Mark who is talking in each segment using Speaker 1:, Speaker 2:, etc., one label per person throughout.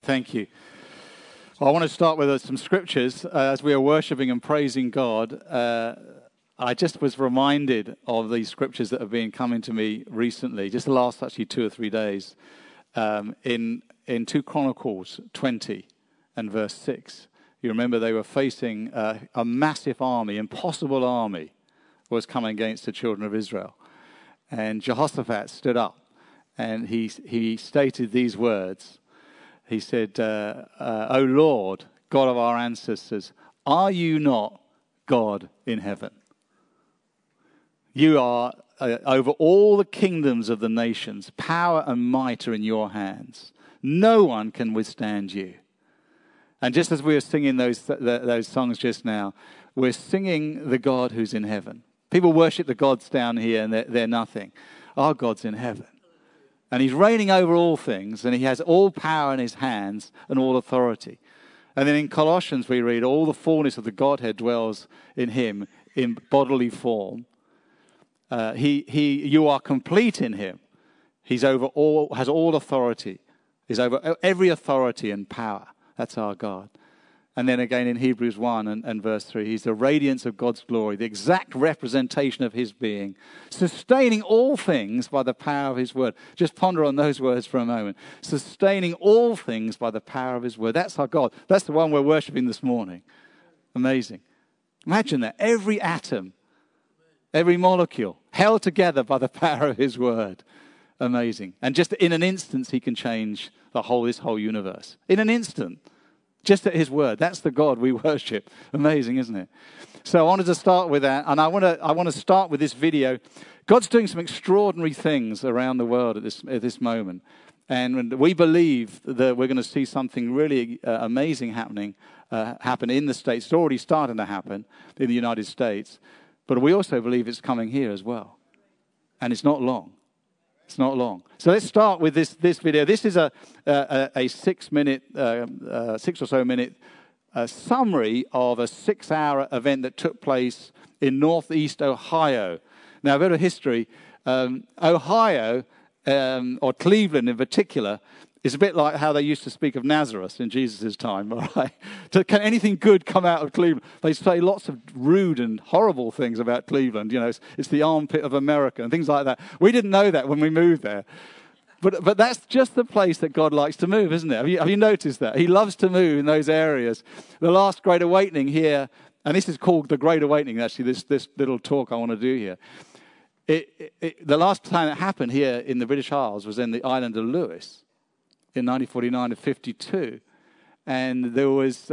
Speaker 1: Thank you. Well, I want to start with some scriptures. As we are worshiping and praising God, I just was reminded of these scriptures that have been coming to me recently, just the last actually 2 or 3 days, in 2 Chronicles 20 and verse 6. You remember they were facing a massive army, impossible army was coming against the children of Israel. And Jehoshaphat stood up and he stated these words. He said, O Lord, God of our ancestors, are you not God in heaven? You are over all the kingdoms of the nations. Power and might are in your hands. No one can withstand you. And just as we were singing those songs just now, we're singing the God who's in heaven. People worship the gods down here and they're nothing. Our God's in heaven. And he's reigning over all things, and he has all power in his hands and all authority. And then in Colossians we read, all the fullness of the Godhead dwells in him in bodily form. You are complete in him. He's over all, has all authority. He's over every authority and power. That's our God. And then again in Hebrews 1 and verse 3, he's the radiance of God's glory, the exact representation of his being, sustaining all things by the power of his word. Just ponder on those words for a moment. Sustaining all things by the power of his word. That's our God. That's the one we're worshiping this morning. Amazing. Imagine that. Every atom, every molecule, held together by the power of his word. Amazing. And just in an instant, he can change this whole universe. In an instant. Just at his word. That's the God we worship. Amazing, isn't it? So I wanted to start with that. And I want to start with this video. God's doing some extraordinary things around the world at this moment. And we believe that we're going to see something really amazing happen in the States. It's already starting to happen in the United States. But we also believe it's coming here as well. And it's not long. It's not long. So let's start with this video. This is a 6 or so minute summary of a 6-hour event that took place in Northeast Ohio. Now, a bit of history. Ohio, or Cleveland in particular, is a bit like how they used to speak of Nazareth in Jesus' time, all right? So can anything good come out of Cleveland? They say lots of rude and horrible things about Cleveland. You know, it's the armpit of America and things like that. We didn't know that when we moved there. But that's just the place that God likes to move, isn't it? Have you noticed that? He loves to move in those areas. The last Great Awakening here, and this is called the Great Awakening, actually, this little talk I want to do here. The last time it happened here in the British Isles was in the island of Lewis. In 1949 to 52, and there was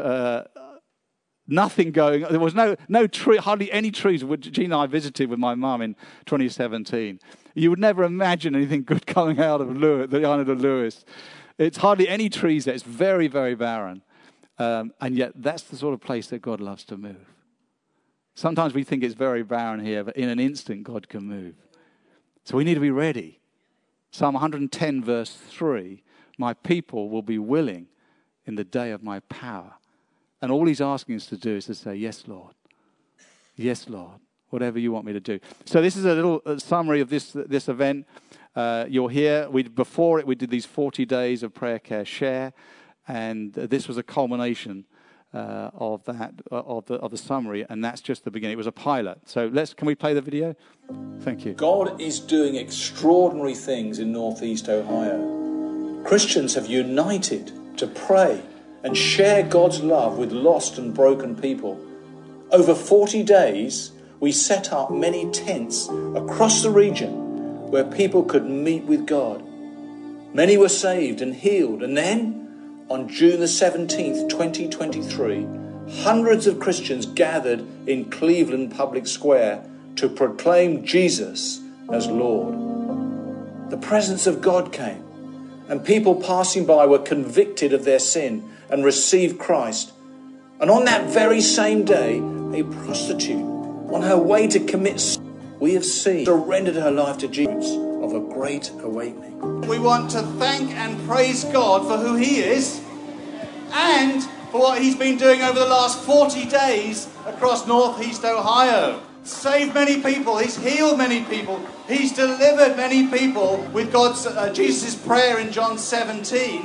Speaker 1: nothing going. There was no tree, hardly any trees. Jean and I visited with my mum in 2017. You would never imagine anything good coming out of Lewis, the island of Lewis. It's hardly any trees there. It's very, very barren, and yet that's the sort of place that God loves to move. Sometimes we think it's very barren here, but in an instant, God can move. So we need to be ready. Psalm 110, verse 3. My people will be willing in the day of my power. And all he's asking us to do is to say, yes, Lord. Yes, Lord. Whatever you want me to do. So this is a little summary of this event. You'll hear, before it, we did these 40 days of prayer, care, share. And this was a culmination of the summary. And that's just the beginning. It was a pilot. So can we play the video? Thank you.
Speaker 2: God is doing extraordinary things in Northeast Ohio. Christians have united to pray and share God's love with lost and broken people. Over 40 days, we set up many tents across the region where people could meet with God. Many were saved and healed. And then, on June the 17th, 2023, hundreds of Christians gathered in Cleveland Public Square to proclaim Jesus as Lord. The presence of God came. And people passing by were convicted of their sin and received Christ. And on that very same day, a prostitute, on her way to commit sin, we have seen, surrendered her life to Jesus of a great awakening.
Speaker 1: We want to thank and praise God for who he is and for what he's been doing over the last 40 days across Northeast Ohio. Saved many people. He's healed many people. He's delivered many people with Jesus' prayer in John 17.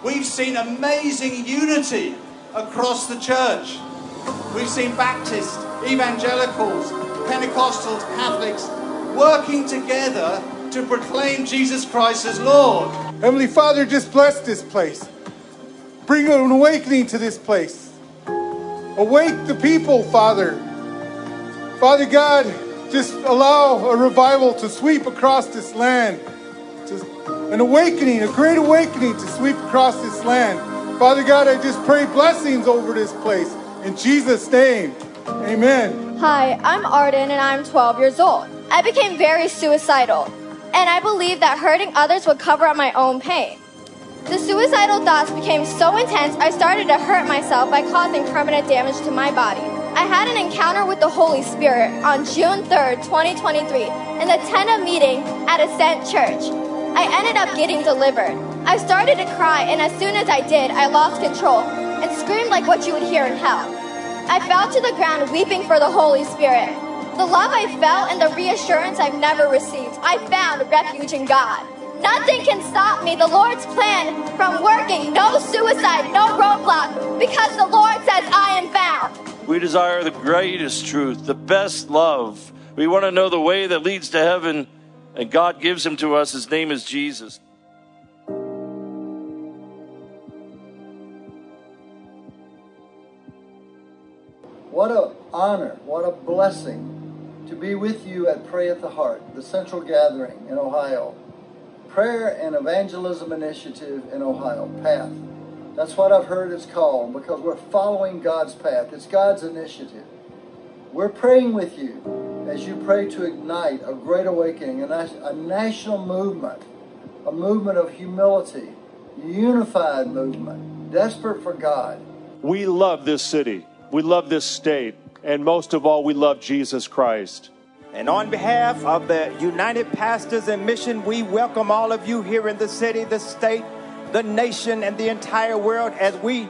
Speaker 2: We've seen amazing unity across the church. We've seen Baptists, Evangelicals, Pentecostals, Catholics working together to proclaim Jesus Christ as Lord.
Speaker 3: Heavenly Father, just bless this place. Bring an awakening to this place. Awake the people, Father. Father God, just allow a revival to sweep across this land. An awakening, a great awakening to sweep across this land. Father God, I just pray blessings over this place. In Jesus' name, amen.
Speaker 4: Hi, I'm Arden and I'm 12 years old. I became very suicidal, and I believed that hurting others would cover up my own pain. The suicidal thoughts became so intense, I started to hurt myself by causing permanent damage to my body. I had an encounter with the Holy Spirit on June 3rd, 2023, in the Tena meeting at Ascent Church. I ended up getting delivered. I started to cry, and as soon as I did, I lost control and screamed like what you would hear in hell. I fell to the ground weeping for the Holy Spirit. The love I felt and the reassurance I've never received, I found refuge in God. Nothing can stop me, the Lord's plan, from working. No suicide, no roadblock, because the Lord says I am found.
Speaker 5: We desire the greatest truth, the best love. We want to know the way that leads to heaven, and God gives him to us. His name is Jesus.
Speaker 6: What an honor, what a blessing to be with you at Pray at the Heart, the central gathering in Ohio. Prayer and Evangelism Initiative in Ohio, PATH. That's what I've heard it's called, because we're following God's path. It's God's initiative. We're praying with you as you pray to ignite a great awakening, a national movement, a movement of humility, a unified movement, desperate for God.
Speaker 7: We love this city. We love this state. And most of all, we love Jesus Christ.
Speaker 8: And on behalf of the United Pastors and Mission, we welcome all of you here in the city, the state, the nation, and the entire world as we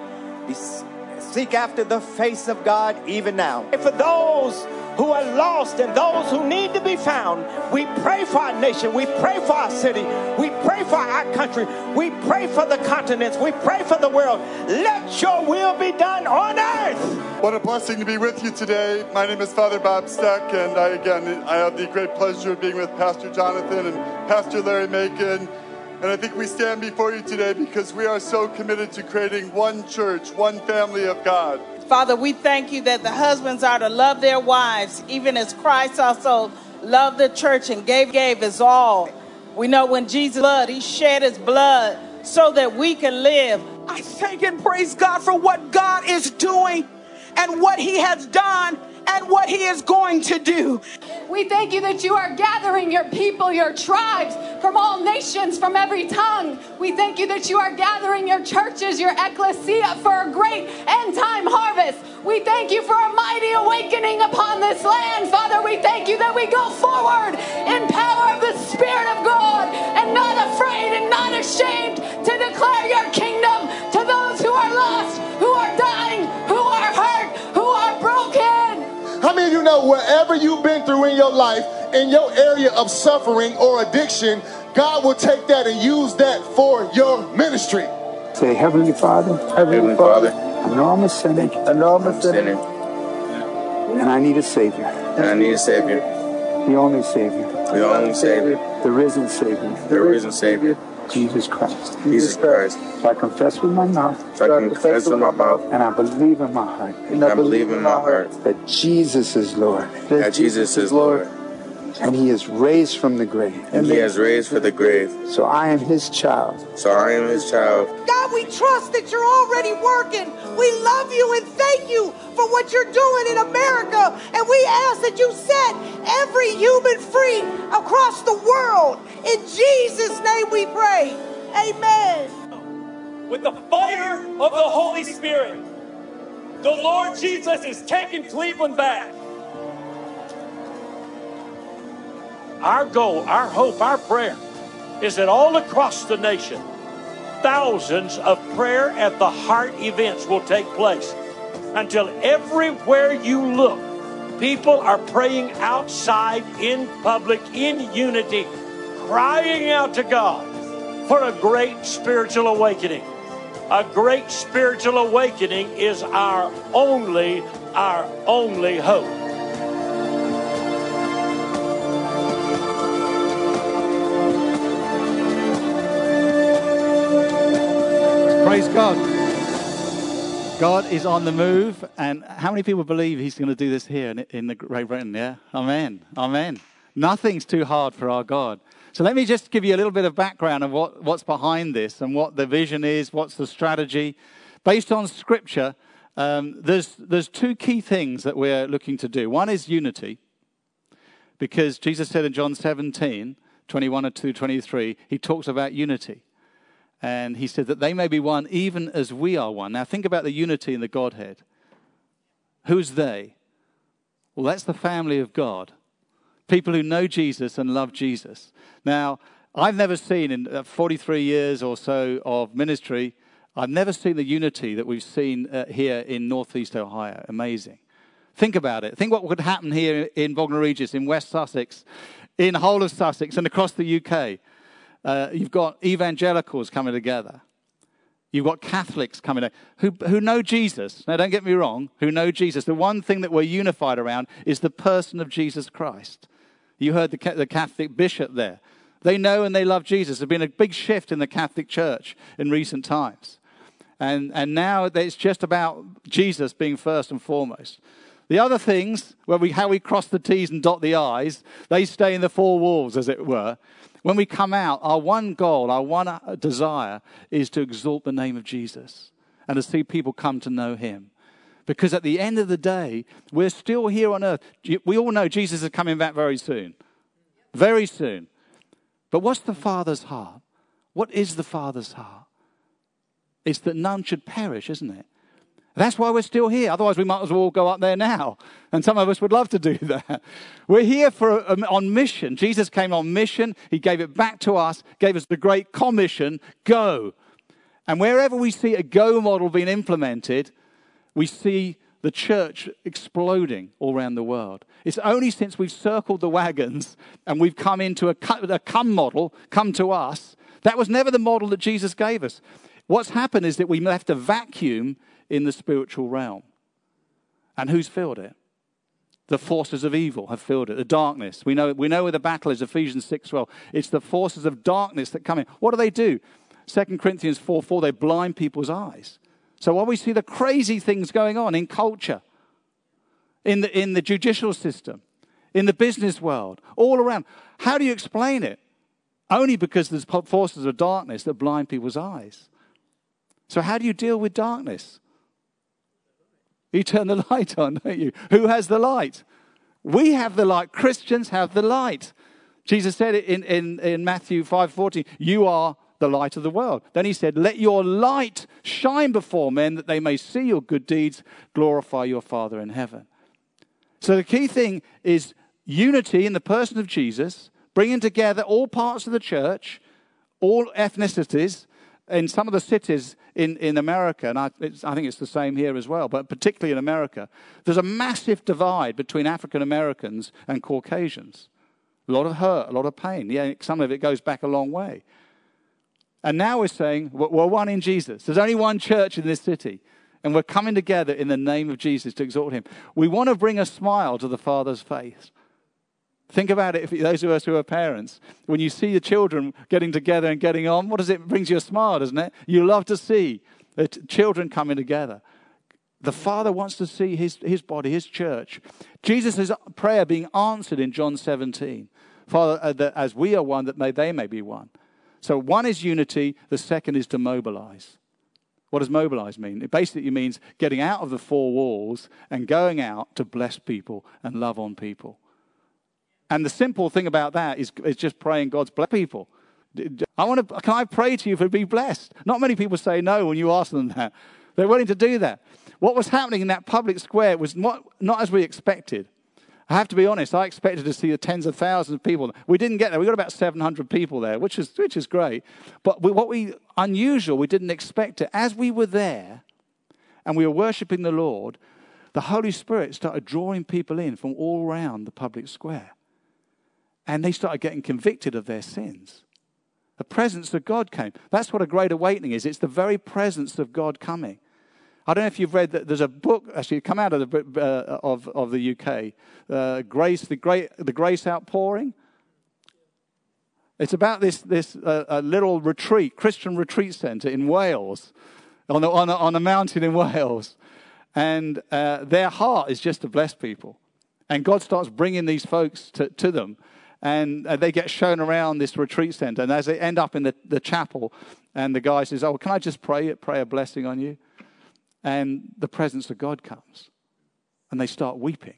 Speaker 8: seek after the face of God even now. And for those who are lost and those who need to be found, we pray for our nation, we pray for our city, we pray for our country, we pray for the continents, we pray for the world. Let your will be done on earth.
Speaker 3: What a blessing to be with you today. My name is Father Bob Steck, and I have the great pleasure of being with Pastor Jonathan and Pastor Larry Macon. And I think we stand before you today because we are so committed to creating one church, one family of God.
Speaker 9: Father, we thank you that the husbands are to love their wives, even as Christ also loved the church and gave his all. We know when Jesus blood, he shed his blood so that we can live.
Speaker 10: I thank and praise God for what God is doing and what he has done and what he is going to do.
Speaker 11: We thank you that you are gathering your people, your tribes from all nations, from every tongue. We thank you that you are gathering your churches, your ecclesia for a great end time harvest. We thank you for a mighty awakening upon this land. Father, we thank you that we go forward in power of the Spirit of God and not afraid and not ashamed to declare your kingdom to those who are lost, who are dying, who are hurt, who are broken.
Speaker 12: How many of you know wherever you've been through in your life, in your area of suffering or addiction, God will take that and use that for your ministry?
Speaker 13: Say, Heavenly Father.
Speaker 12: Heavenly Father.
Speaker 13: I know I'm a sinner. And I need a Savior. The only Savior. The risen Savior. Jesus Christ. So I confess with my mouth. And I believe in my heart. That Jesus is Lord. And he is raised from the grave. So I am his child.
Speaker 10: God, we trust that you're already working. We love you and thank you for what you're doing in America. And we ask that you set every human free across the world. In Jesus' name we pray. Amen.
Speaker 14: With the fire of the Holy Spirit, the Lord Jesus is taking Cleveland back. Our goal, our hope, our prayer is that all across the nation, thousands of prayer at the heart events will take place until everywhere you look, people are praying outside, in public, in unity, crying out to God for a great spiritual awakening. A great spiritual awakening is our only hope.
Speaker 1: Praise God. God is on the move. And how many people believe he's going to do this here in the Great Britain? Yeah? Amen. Amen. Nothing's too hard for our God. So let me just give you a little bit of background of what's behind this and what the vision is, what's the strategy. Based on Scripture, there's two key things that we're looking to do. One is unity, because Jesus said in John 17, 21 to 23, he talks about unity. And he said that they may be one even as we are one. Now think about the unity in the Godhead. Who's they? Well, that's the family of God. People who know Jesus and love Jesus. Now, I've never seen in 43 years or so of ministry, I've never seen the unity that we've seen here in Northeast Ohio. Amazing. Think about it. Think what would happen here in Bognor Regis, in West Sussex, in the whole of Sussex and across the UK. You've got evangelicals coming together. You've got Catholics coming together who know Jesus. Now, don't get me wrong, who know Jesus. The one thing that we're unified around is the person of Jesus Christ. You heard the Catholic bishop there. They know and they love Jesus. There's been a big shift in the Catholic Church in recent times. And now it's just about Jesus being first and foremost. The other things, how we cross the T's and dot the I's, they stay in the four walls, as it were. When we come out, our one goal, our one desire is to exalt the name of Jesus and to see people come to know him. Because at the end of the day, we're still here on earth. We all know Jesus is coming back very soon. Very soon. But what's the Father's heart? What is the Father's heart? It's that none should perish, isn't it? That's why we're still here. Otherwise, we might as well go up there now. And some of us would love to do that. We're here on mission. Jesus came on mission. He gave it back to us, gave us the great commission, go. And wherever we see a go model being implemented, we see the church exploding all around the world. It's only since we've circled the wagons and we've come into a come model, come to us. That was never the model that Jesus gave us. What's happened is that we left a vacuum in the spiritual realm. And who's filled it? The forces of evil have filled it. The darkness. We know where the battle is, Ephesians 6:12. It's the forces of darkness that come in. What do? 2 Corinthians 4:4, they blind people's eyes. So while we see the crazy things going on in culture, in the judicial system, in the business world, all around, how do you explain it? Only because there's forces of darkness that blind people's eyes. So how do you deal with darkness? You turn the light on, don't you? Who has the light? We have the light. Christians have the light. Jesus said it in Matthew 5:14, you are the light of the world. Then he said, let your light shine before men that they may see your good deeds, glorify your Father in heaven. So the key thing is unity in the person of Jesus, bringing together all parts of the church, all ethnicities. In some of the cities in America, and I think it's the same here as well, but particularly in America, there's a massive divide between African Americans and Caucasians. A lot of hurt, a lot of pain. Yeah, some of it goes back a long way. And now we're saying, we're one in Jesus. There's only one church in this city, and we're coming together in the name of Jesus to exalt him. We want to bring a smile to the Father's face. Think about it, those of us who are parents. When you see the children getting together and getting on, what does it? It brings you a smile, doesn't it? You love to see the children coming together. The Father wants to see his body, his church. Jesus' prayer being answered in John 17. Father, that as we are one, that they may be one. So one is unity. The second is to mobilize. What does mobilize mean? It basically means getting out of the four walls and going out to bless people and love on people. And the simple thing about that is just praying God's bless people. Can I pray to you for be blessed? Not many people say no when you ask them that. They're willing to do that. What was happening in that public square was not as we expected. I have to be honest, I expected to see the tens of thousands of people. We didn't get there. We got about 700 people there, which is great. But unusual, we didn't expect it. As we were there and we were worshiping the Lord, the Holy Spirit started drawing people in from all around the public square. And they started getting convicted of their sins. The presence of God came. That's what a great awakening is. It's the very presence of God coming. I don't know if you've read that. There's a book actually come out of the UK, Grace, the Grace Outpouring. It's about this little retreat, Christian retreat centre in Wales, on a mountain in Wales, and their heart is just to bless people, and God starts bringing these folks to them. And they get shown around this retreat center. And as they end up in the chapel, and the guy says, can I just pray a blessing on you? And the presence of God comes. And they start weeping.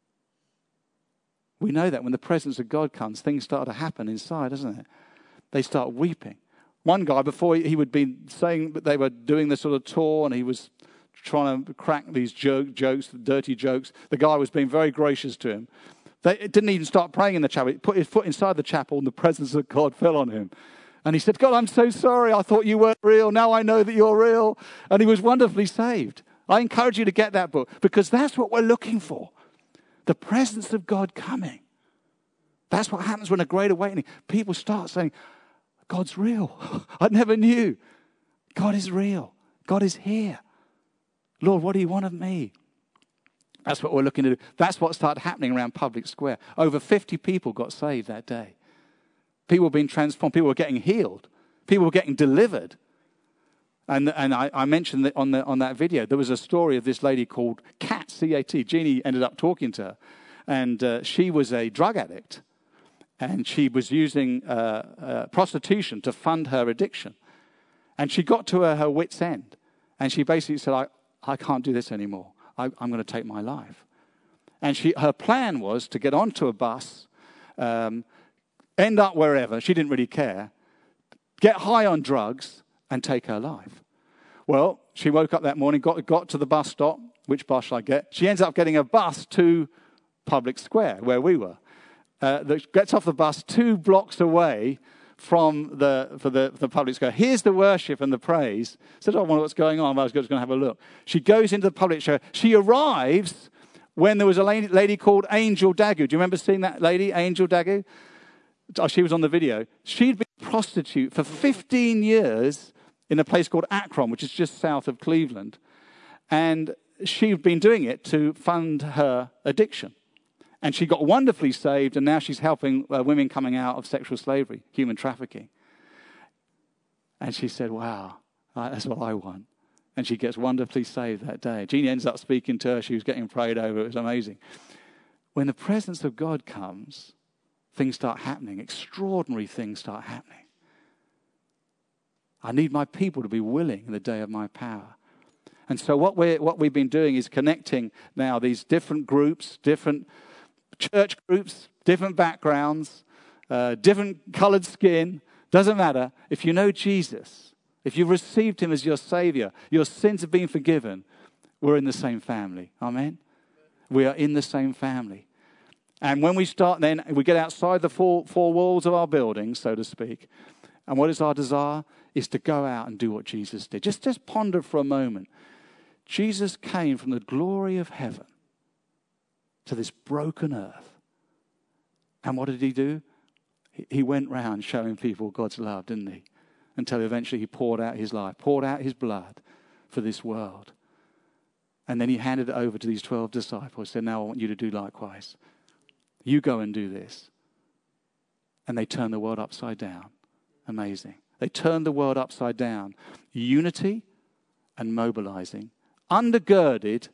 Speaker 1: We know that when the presence of God comes, things start to happen inside, doesn't it? They start weeping. One guy, before he would be saying that they were doing this sort of tour, and he was trying to crack these jokes, dirty jokes, the guy was being very gracious to him. They didn't even start praying in the chapel. He put his foot inside the chapel and the presence of God fell on him. And he said, God, I'm so sorry. I thought you weren't real. Now I know that you're real. And he was wonderfully saved. I encourage you to get that book because that's what we're looking for. The presence of God coming. That's what happens when a great awakening. People start saying, God's real. I never knew. God is real. God is here. Lord, what do you want of me? That's what we're looking to do. That's what started happening around Public Square. Over 50 people got saved that day. People were being transformed. People were getting healed. People were getting delivered. And I mentioned that on that video, there was a story of this lady called Kat, C-A-T. Jeannie ended up talking to her. And she was a drug addict. And she was using prostitution to fund her addiction. And she got to her wit's end. And she basically said, I can't do this anymore. I'm going to take my life. And her plan was to get onto a bus, end up wherever, she didn't really care, get high on drugs, and take her life. Well, she woke up that morning, got to the bus stop. Which bus shall I get? She ends up getting a bus to Public Square, where we were. Gets off the bus 2 blocks away from the Public Square. Here's the worship and the praise. Said, I wonder what's going on. I was just going to have a look. She goes into the Public Square. She arrives when there was a lady called Angel Dagu. Do you remember seeing that lady, Angel Dagu? Oh, she was on the video. She'd been a prostitute for 15 years in a place called Akron, which is just south of Cleveland. And she'd been doing it to fund her addiction. And she got wonderfully saved, and now she's helping women coming out of sexual slavery, human trafficking. And she said, wow, that's what I want. And she gets wonderfully saved that day. Jeannie ends up speaking to her. She was getting prayed over. It was amazing. When the presence of God comes, things start happening. Extraordinary things start happening. I need my people to be willing in the day of my power. And so what we've been doing is connecting now these different groups, different church groups, different backgrounds, different colored skin. Doesn't matter. If you know Jesus, if you've received him as your Savior, your sins have been forgiven, we're in the same family. Amen? We are in the same family. And when we start then, we get outside the four walls of our building, so to speak. And what is our desire? Is to go out and do what Jesus did. Just ponder for a moment. Jesus came from the glory of heaven to this broken earth. And what did he do? He went round showing people God's love, didn't he? Until eventually he poured out his life, poured out his blood for this world. And then he handed it over to these 12 disciples, said, now I want you to do likewise. You go and do this. And they turned the world upside down. Amazing. They turned the world upside down. Unity and mobilizing. Undergirded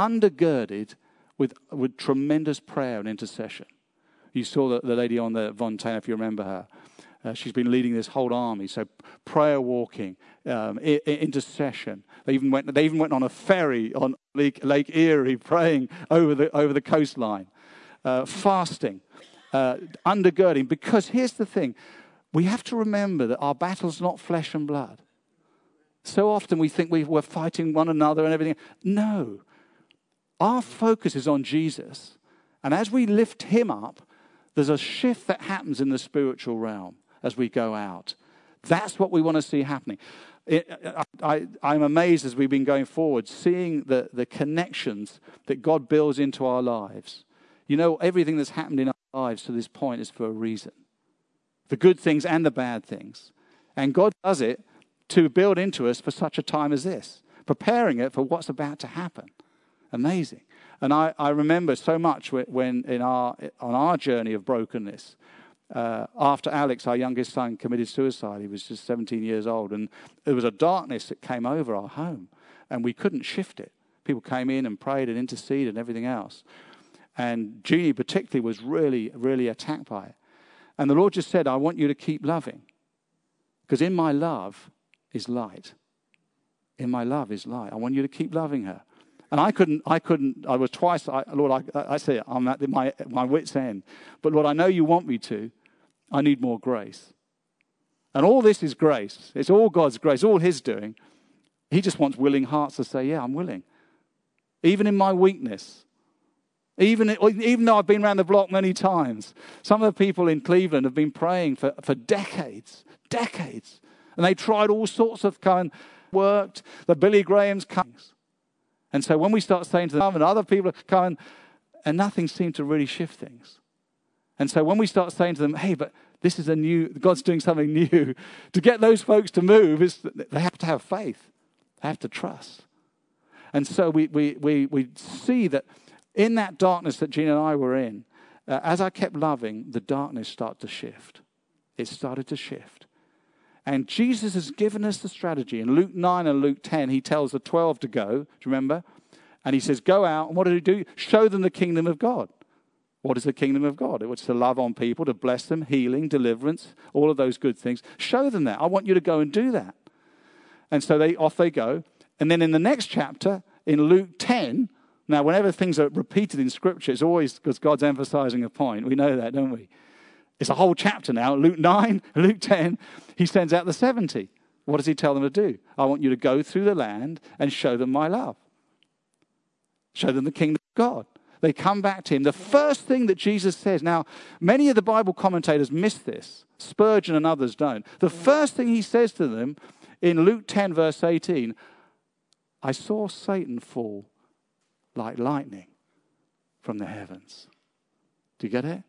Speaker 1: with tremendous prayer and intercession. You saw the lady on the Von Taylor, if you remember her. She's been leading this whole army. So prayer walking, intercession. They even went on a ferry on Lake Erie, praying over the coastline. Fasting, undergirding. Because here's the thing. We have to remember that our battle's not flesh and blood. So often we think we're fighting one another and everything. No. Our focus is on Jesus. And as we lift him up, there's a shift that happens in the spiritual realm as we go out. That's what we want to see happening. I'm amazed as we've been going forward, seeing the connections that God builds into our lives. You know, everything that's happened in our lives to this point is for a reason. The good things and the bad things. And God does it to build into us for such a time as this, preparing it for what's about to happen. Amazing. And I remember so much when on our journey of brokenness, after Alex, our youngest son, committed suicide, he was just 17 years old, and there was a darkness that came over our home, and we couldn't shift it. People came in and prayed and interceded and everything else. And Jeannie particularly was really, really attacked by it. And the Lord just said, I want you to keep loving, because in my love is light. In my love is light. I want you to keep loving her. And I was twice, Lord, I say, I'm at my wit's end. But Lord, I know you want me to. I need more grace. And all this is grace. It's all God's grace, all his doing. He just wants willing hearts to say, yeah, I'm willing. Even in my weakness. Even though I've been around the block many times. Some of the people in Cleveland have been praying for decades. And they tried all sorts of kind of worked. The Billy Graham's comes. And so when we start saying to them, and other people are coming, and nothing seemed to really shift things. And so when we start saying to them, hey, but this is God's doing something new, to get those folks to move, they have to have faith. They have to trust. And so we see that in that darkness that Gina and I were in, as I kept loving, the darkness started to shift. It started to shift. And Jesus has given us the strategy. In Luke 9 and Luke 10, he tells the 12 to go. Do you remember? And he says, go out. And what did he do? Show them the kingdom of God. What is the kingdom of God? It was to love on people, to bless them, healing, deliverance, all of those good things. Show them that. I want you to go and do that. And so off they go. And then in the next chapter, in Luke 10, now whenever things are repeated in Scripture, it's always because God's emphasizing a point. We know that, don't we? It's a whole chapter now. Luke 9, Luke 10, he sends out the 70. What does he tell them to do? I want you to go through the land and show them my love. Show them the kingdom of God. They come back to him. The first thing that Jesus says, now, many of the Bible commentators miss this. Spurgeon and others don't. The first thing he says to them in Luke 10, verse 18, I saw Satan fall like lightning from the heavens. Do you get it?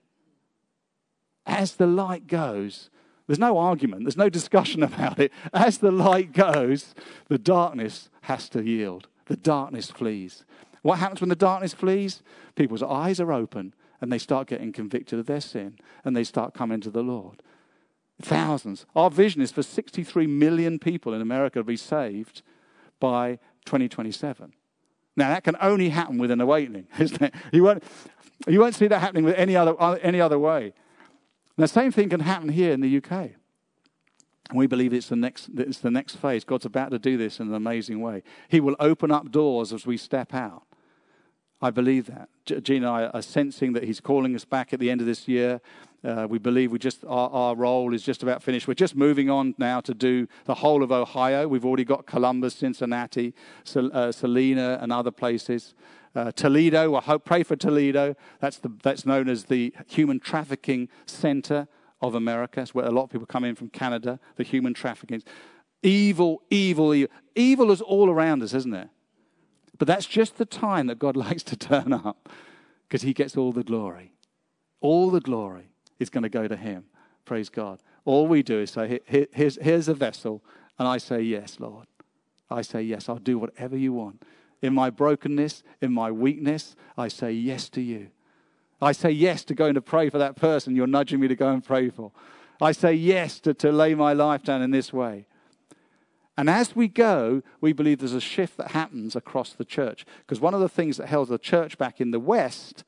Speaker 1: As the light goes, there's no argument, there's no discussion about it. As the light goes, the darkness has to yield. The darkness flees. What happens when the darkness flees? People's eyes are open and they start getting convicted of their sin and they start coming to the Lord. Thousands. Our vision is for 63 million people in America to be saved by 2027. Now, that can only happen with an awakening, isn't it? You won't see that happening with any other way. The same thing can happen here in the UK. And we believe it's the next phase. God's about to do this in an amazing way. He will open up doors as we step out. I believe that. Gina and I are sensing that he's calling us back at the end of this year. We believe our role is just about finished. We're just moving on now to do the whole of Ohio. We've already got Columbus, Cincinnati, Salina, and other places. Toledo, pray for Toledo. That's known as the human trafficking center of America. It's where a lot of people come in from Canada, the human trafficking. Evil is all around us, isn't it? But that's just the time that God likes to turn up, because he gets all the glory. All the glory is going to go to him. Praise God. All we do is say, here's a vessel, and I say, yes, Lord. I say, yes, I'll do whatever you want. In my brokenness, in my weakness, I say yes to you. I say yes to going to pray for that person you're nudging me to go and pray for. I say yes to lay my life down in this way. And as we go, we believe there's a shift that happens across the church. Because one of the things that held the church back in the West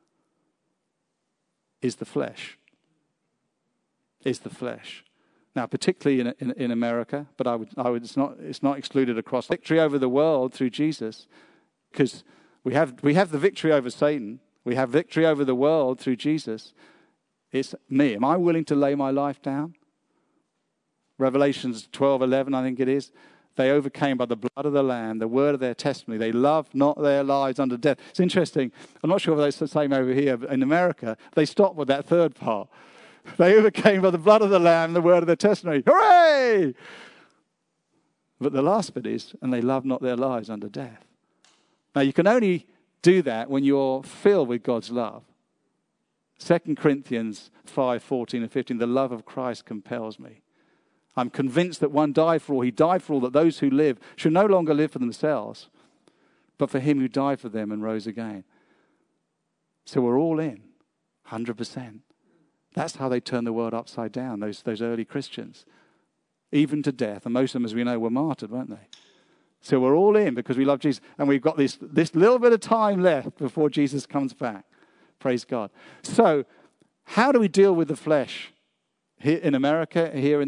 Speaker 1: is the flesh. Is the flesh. Now, particularly in America, but it's not excluded across. Victory over the world through Jesus, because we have the victory over Satan. We have victory over the world through Jesus. It's me. Am I willing to lay my life down? Revelations 12:11, I think it is. They overcame by the blood of the Lamb, the word of their testimony. They loved not their lives unto death. It's interesting. I'm not sure if it's the same over here, but in America, they stopped with that third part. They overcame by the blood of the Lamb, the word of their testimony. Hooray! But the last bit is, and they love not their lives unto death. Now, you can only do that when you're filled with God's love. 2 Corinthians 5:14 and 15, the love of Christ compels me. I'm convinced that one died for all. He died for all, that those who live should no longer live for themselves, but for him who died for them and rose again. So we're all in, 100%. That's how they turned the world upside down, those early Christians. Even to death. And most of them, as we know, were martyred, weren't they? So we're all in because we love Jesus. And we've got this little bit of time left before Jesus comes back. Praise God. So how do we deal with the flesh here in America, here in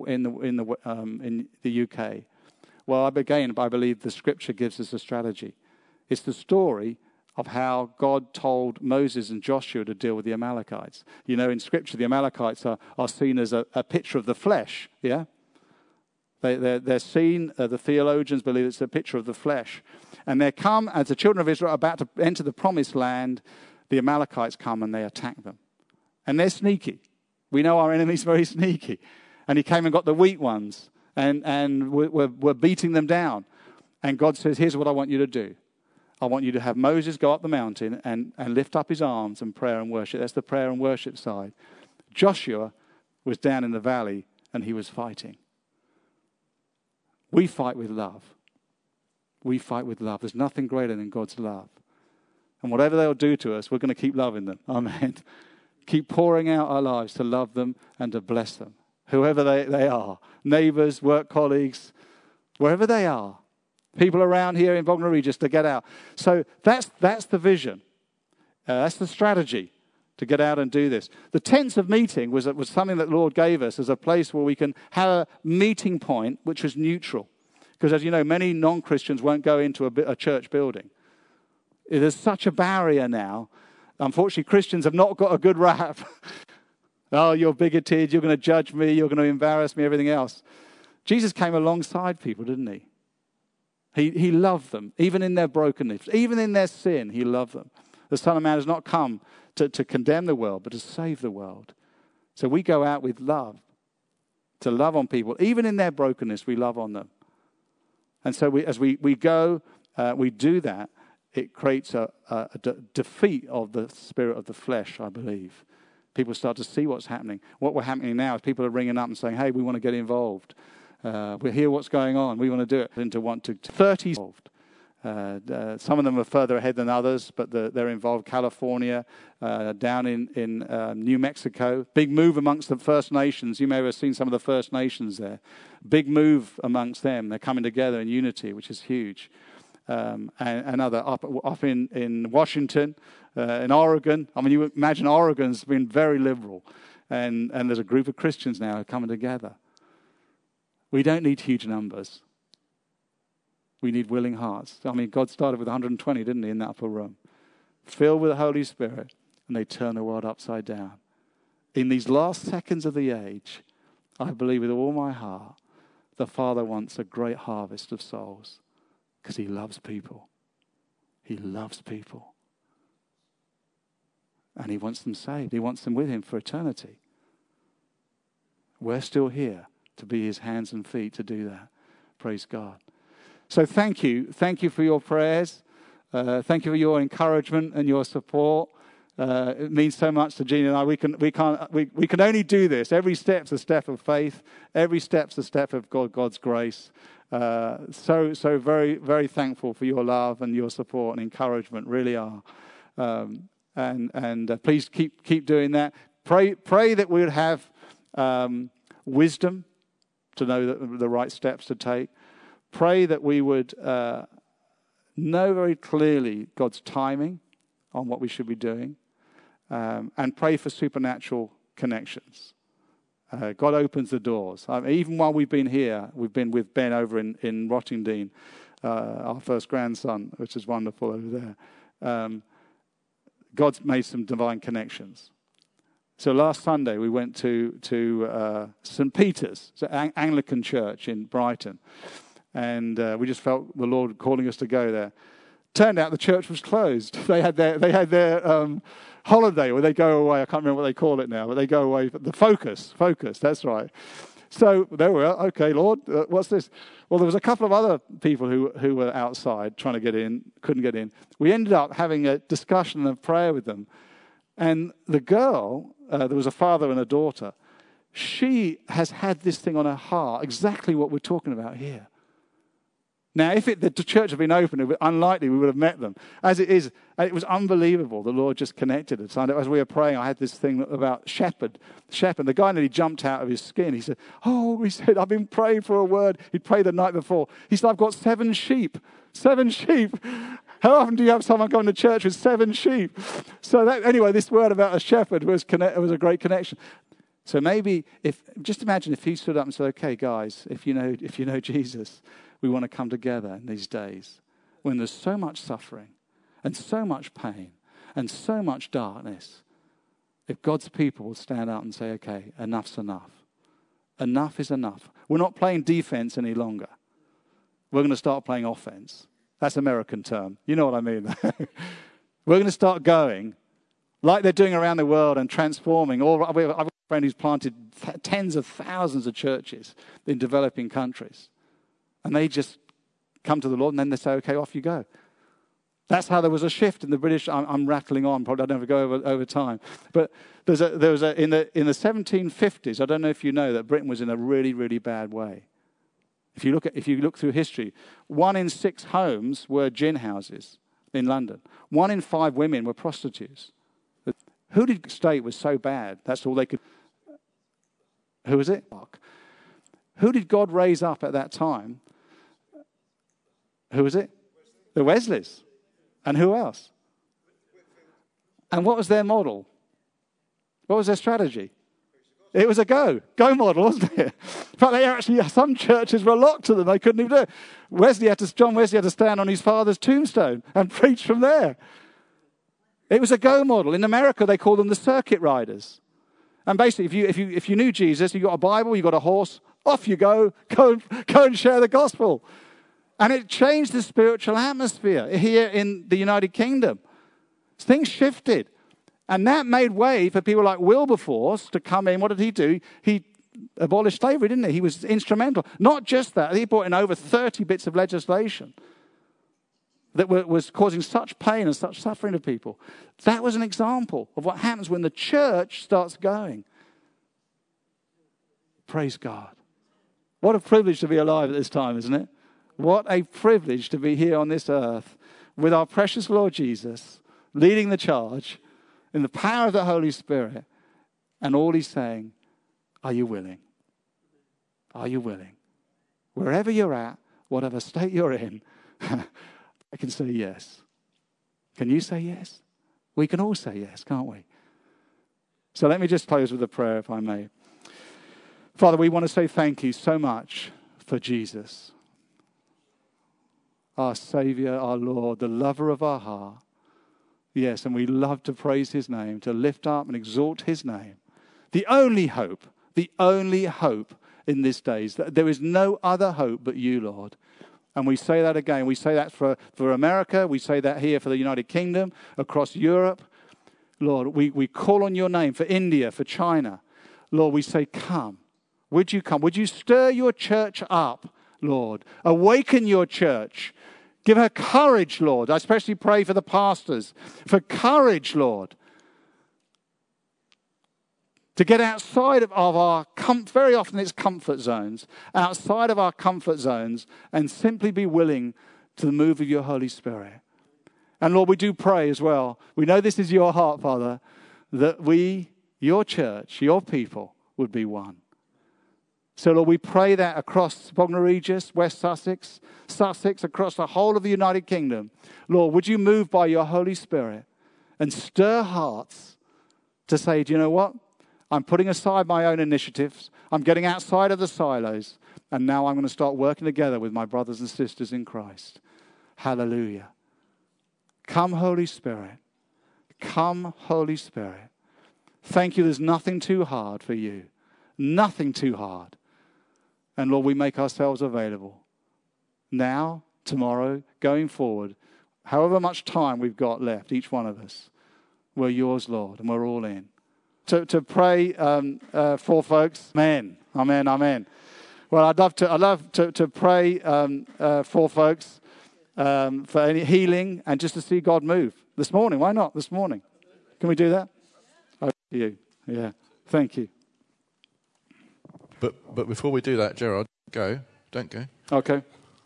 Speaker 1: the UK? Well, I believe the Scripture gives us a strategy. It's the story of how God told Moses and Joshua to deal with the Amalekites. You know, in Scripture, the Amalekites are seen as a picture of the flesh, yeah? They're seen, the theologians believe it's a picture of the flesh. And they come, as the children of Israel are about to enter the promised land, the Amalekites come and they attack them. And they're sneaky. We know our enemy's very sneaky. And he came and got the weak ones and we're beating them down. And God says, here's what I want you to do. I want you to have Moses go up the mountain and lift up his arms and prayer and worship. That's the prayer and worship side. Joshua was down in the valley and he was fighting. We fight with love. We fight with love. There's nothing greater than God's love. And whatever they'll do to us, we're going to keep loving them. Amen. Keep pouring out our lives to love them and to bless them. Whoever they are. Neighbours, work colleagues, wherever they are. People around here in Bognor Regis to get out. So that's the vision. That's the strategy to get out and do this. The tents of meeting was something that the Lord gave us as a place where we can have a meeting point which was neutral. Because as you know, many non-Christians won't go into a church building. There's such a barrier now. Unfortunately, Christians have not got a good rap. Oh, you're bigoted, you're going to judge me, you're going to embarrass me, everything else. Jesus came alongside people, didn't he? He loved them, even in their brokenness, even in their sin, he loved them. The Son of Man has not come to condemn the world, but to save the world. So we go out with love, to love on people. Even in their brokenness, we love on them. And so as we go, we do that, it creates a defeat of the spirit of the flesh, I believe. People start to see what's happening. What we're happening now is people are ringing up and saying, hey, we want to get involved. We hear what's going on. We want to do it. And to want to 30 involved. Some of them are further ahead than others, but they're involved. California, down in New Mexico. Big move amongst the First Nations. You may have seen some of the First Nations there. Big move amongst them. They're coming together in unity, which is huge. And other up in Washington, in Oregon. I mean, you imagine Oregon's been very liberal. And there's a group of Christians now coming together. We don't need huge numbers. We need willing hearts. I mean, God started with 120, didn't he, in that upper room? Filled with the Holy Spirit, and they turn the world upside down. In these last seconds of the age, I believe with all my heart, the Father wants a great harvest of souls because he loves people. He loves people. And he wants them saved. He wants them with him for eternity. We're still here to be his hands and feet to do that. Praise God. So thank you. Thank you for your prayers. Thank you for your encouragement and your support. It means so much to Jean and I. We can only do this. Every step's a step of faith. Every step's a step of God's grace. So very, very thankful for your love and your support and encouragement. Really are. And please keep doing that. Pray that we would have wisdom to know the right steps to take. Pray that we would know very clearly God's timing on what we should be doing. And pray for supernatural connections. God opens the doors. Even while we've been here, we've been with Ben over in Rottingdean, our first grandson, which is wonderful over there. God's made some divine connections. So last Sunday we went to St. Peter's, it's an Anglican church in Brighton. And we just felt the Lord calling us to go there. Turned out the church was closed. They had their holiday where they go away. I can't remember what they call it now, but they go away. The focus, that's right. So there we are. Okay, Lord, what's this? Well, there was a couple of other people who were outside trying to get in, couldn't get in. We ended up having a discussion and a prayer with them. And the girl, there was a father and a daughter, she has had this thing on her heart, exactly what we're talking about here. Now, if the church had been open, it would be unlikely we would have met them. As it is, it was unbelievable. The Lord just connected us. As we were praying, I had this thing about shepherd. The guy nearly jumped out of his skin. He said, he said, I've been praying for a word. He'd prayed the night before. He said, I've got 7 sheep. 7 sheep. How often do you have someone come to church with 7 sheep? So anyway, this word about a shepherd was a great connection. So maybe just imagine if he stood up and said, okay, guys, if you know Jesus, we want to come together in these days when there's so much suffering and so much pain and so much darkness. If God's people will stand up and say, okay, enough's enough. Enough is enough. We're not playing defense any longer. We're going to start playing offense. That's an American term. You know what I mean. We're going to start going like they're doing around the world and transforming. I've got a friend who's planted tens of thousands of churches in developing countries. And they just come to the Lord, and then they say, okay, off you go. That's how there was a shift in the British. I'm rattling on, probably I don't have to go over time. But in the 1750s, I don't know if you know that Britain was in a really, really bad way. If you look through history, 1 in 6 homes were gin houses in London. 1 in 5 women were prostitutes. Who did state was so bad? That's all they could. Who was it? Who did God raise up at that time? Who was it? The Wesleys. And who else? And what was their model? What was their strategy? It was a go model, wasn't it? In fact, some churches were locked to them. They couldn't even do it. John Wesley had to stand on his father's tombstone and preach from there. It was a go model. In America, they call them the circuit riders. And basically, if you knew Jesus, you got a Bible, you got a horse, off you go and share the gospel. And it changed the spiritual atmosphere here in the United Kingdom. Things shifted. And that made way for people like Wilberforce to come in. What did he do? He abolished slavery, didn't he? He was instrumental. Not just that. He brought in over 30 bits of legislation that was causing such pain and such suffering to people. That was an example of what happens when the church starts going. Praise God. What a privilege to be alive at this time, isn't it? What a privilege to be here on this earth with our precious Lord Jesus leading the charge in the power of the Holy Spirit. And all he's saying, are you willing? Are you willing? Wherever you're at, whatever state you're in, I can say yes. Can you say yes? We can all say yes, can't we? So let me just close with a prayer, if I may. Father, we want to say thank you so much for Jesus, our Savior, our Lord, the lover of our heart. Yes, and we love to praise his name, to lift up and exalt his name. The only hope in these days. There is no other hope but you, Lord. And we say that again. We say that for America. We say that here for the United Kingdom, across Europe. Lord, we call on your name for India, for China. Lord, we say, come. Would you come? Would you stir your church up, Lord? Awaken your church. Give her courage, Lord. I especially pray for the pastors. For courage, Lord. To get outside of our very often it's comfort zones. Outside of our comfort zones and simply be willing to the move of your Holy Spirit. And Lord, we do pray as well. We know this is your heart, Father, that we, your church, your people, would be one. So, Lord, we pray that across Bognor Regis, West Sussex, across the whole of the United Kingdom. Lord, would you move by your Holy Spirit and stir hearts to say, do you know what? I'm putting aside my own initiatives. I'm getting outside of the silos. And now I'm going to start working together with my brothers and sisters in Christ. Hallelujah. Come, Holy Spirit. Come, Holy Spirit. Thank you. There's nothing too hard for you. Nothing too hard. And Lord, we make ourselves available. Now, tomorrow, going forward, however much time we've got left, each one of us, we're yours, Lord, and we're all in. To pray for folks. Amen. Amen. Amen. Well, I'd love to pray for folks for any healing and just to see God move this morning. Why not this morning? Can we do that? Over to you. Yeah. Thank you.
Speaker 15: But before we do that, Gerard, don't go.
Speaker 1: Okay.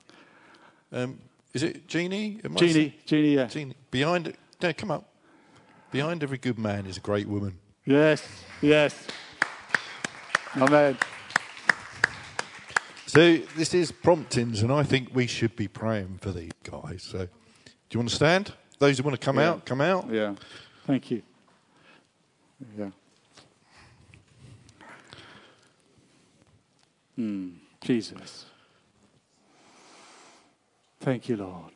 Speaker 15: Is it Jeannie?
Speaker 1: Jeannie, yeah.
Speaker 15: Jeannie. Come up. Behind every good man is a great woman.
Speaker 1: Yes. Amen.
Speaker 15: So this is promptings, and I think we should be praying for these guys. So do you want to stand? Those who want to come out, come out.
Speaker 1: Yeah. Thank you. Yeah. Jesus. Thank you, Lord.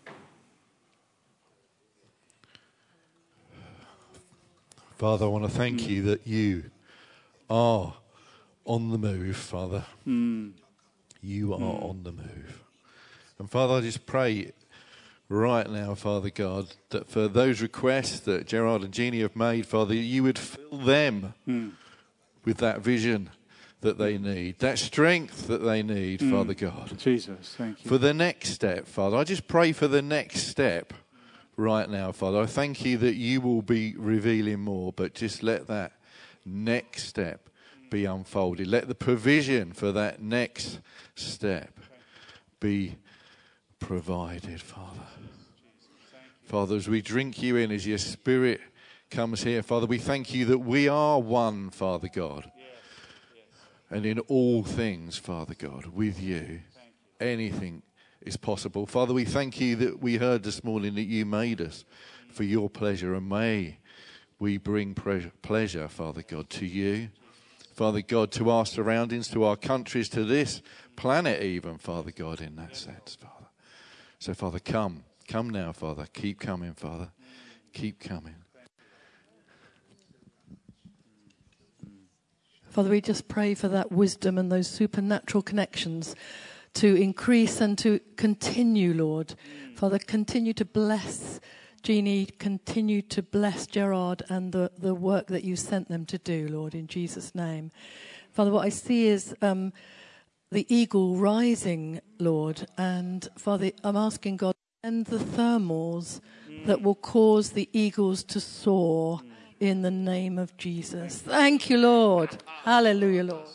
Speaker 15: Father, I want to thank you that you are on the move, Father. You are on the move. And Father, I just pray right now, Father God, that for those requests that Gerard and Jeannie have made, Father, you would fill them with that vision that they need, that strength that they need, Father God.
Speaker 1: Jesus, thank you.
Speaker 15: For the next step, Father. I just pray for the next step right now, Father. I thank you that you will be revealing more, but just let that next step be unfolded. Let the provision for that next step be provided, Father. Father, as we drink you in, as your Spirit comes here, Father, we thank you that we are one, Father God. And in all things, Father God, with you, anything is possible. Father, we thank you that we heard this morning that you made us for your pleasure, and may we bring pleasure, Father God, to you. Father God, to our surroundings, to our countries, to this planet even, Father God, in that sense, Father. So, Father, come now, Father. Keep coming, Father. Keep coming.
Speaker 16: Father, we just pray for that wisdom and those supernatural connections to increase and to continue, Lord. Father, continue to bless Jeannie, continue to bless Gerard and the work that you sent them to do, Lord, in Jesus' name. Father, what I see is the eagle rising, Lord, and Father, I'm asking God to send the thermals that will cause the eagles to soar in the name of Jesus. Thank you, Lord. Hallelujah, Lord.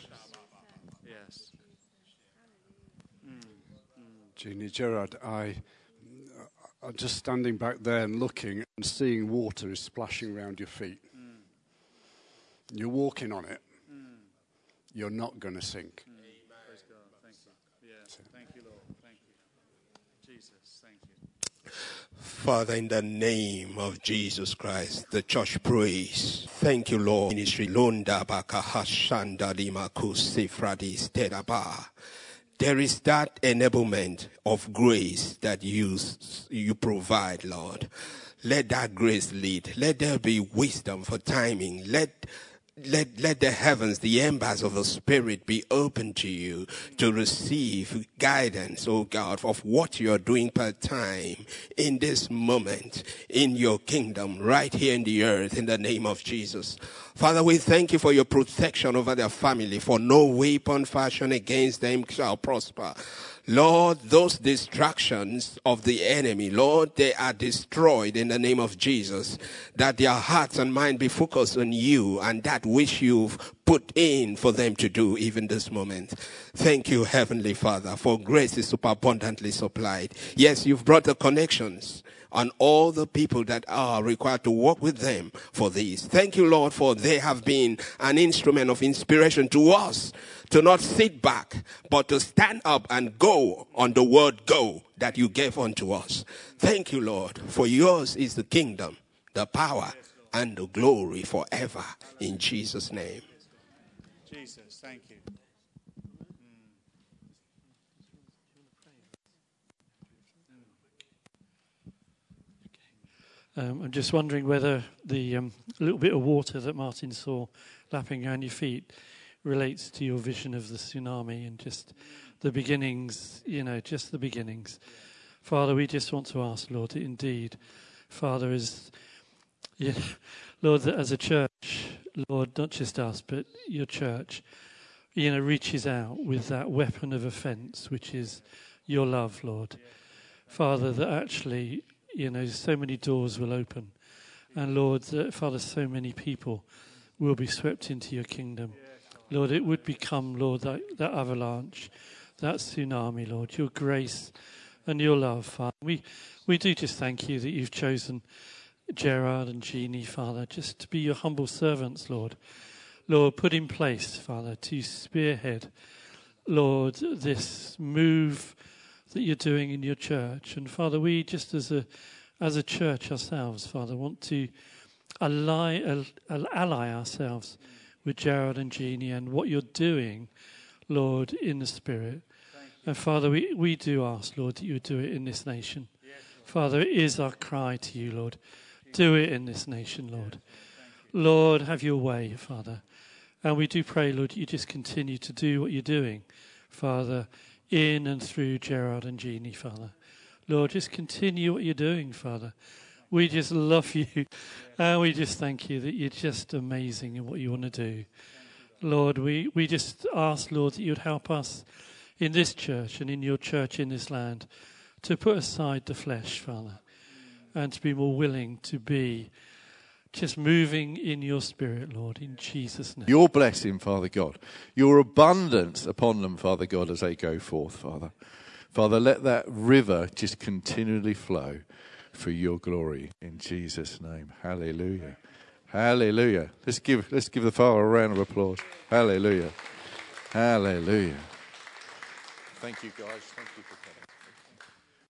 Speaker 17: Jeannie, Gerard, I'm just standing back there and looking and seeing water is splashing around your feet. You're walking on it. You're not going to sink.
Speaker 1: Praise God. Thank you. Yes. Thank you, Lord. Thank you. Jesus, thank you.
Speaker 18: Father, in the name of Jesus Christ, the church prays. Thank you, Lord. Ministry Londa Bakahashanda Limakusi Fradis Tedaba. There is that enablement of grace that you provide, Lord. Let that grace lead. Let there be wisdom for timing. Let the heavens, the embers of the Spirit be open to you to receive guidance, oh God, of what you're doing per time in this moment in your kingdom right here in the earth in the name of Jesus. Father, we thank you for your protection over their family, for no weapon fashioned against them shall prosper. Lord, those distractions of the enemy, Lord, they are destroyed in the name of Jesus. That their hearts and mind be focused on you and that which you've put in for them to do even this moment. Thank you, Heavenly Father, for grace is superabundantly supplied. Yes, you've brought the connections and all the people that are required to work with them for this. Thank you, Lord, for they have been an instrument of inspiration to us to not sit back, but to stand up and go on the word go that you gave unto us. Thank you, Lord, for yours is the kingdom, the power, and the glory forever. In Jesus' name.
Speaker 1: Jesus, thank you.
Speaker 19: I'm just wondering whether the little bit of water that Martin saw lapping around your feet relates to your vision of the tsunami and just the beginnings, just the beginnings. Father, we just want to ask, Lord, that indeed, Father, Lord, that as a church, Lord, not just us, but your church, reaches out with that weapon of offense, which is your love, Lord. Father, that actually, so many doors will open. And Lord, Father, so many people will be swept into your kingdom. Lord, it would become, Lord, that avalanche, that tsunami, Lord, your grace and your love, Father. We do just thank you that you've chosen Gerard and Jeannie, Father, just to be your humble servants, Lord. Lord, put in place, Father, to spearhead, Lord, this move that you're doing in your church. And Father, we just as a church ourselves, Father, want to ally ourselves with Gerard and Jeannie and what you're doing, Lord, in the Spirit. And Father, we do ask, Lord, that you would do it in this nation. Father, it is our cry to you, Lord. Do it in this nation, Lord. Lord, have your way, Father. And we do pray, Lord, you just continue to do what you're doing, Father, in and through Gerard and Jeannie, Father. Lord, just continue what you're doing, Father. We just love you. And we just thank you that you're just amazing in what you want to do. Lord, we just ask, Lord, that you'd help us in this church and in your church in this land to put aside the flesh, Father, and to be more willing to be just moving in your Spirit, Lord, in Jesus' name.
Speaker 15: Your blessing, Father God, your abundance upon them, Father God, as they go forth, Father. Father, let that river just continually flow for your glory in Jesus' name. Hallelujah. Hallelujah. Let's give the Father a round of applause. Hallelujah. Hallelujah. Thank you, guys. Thank you for coming.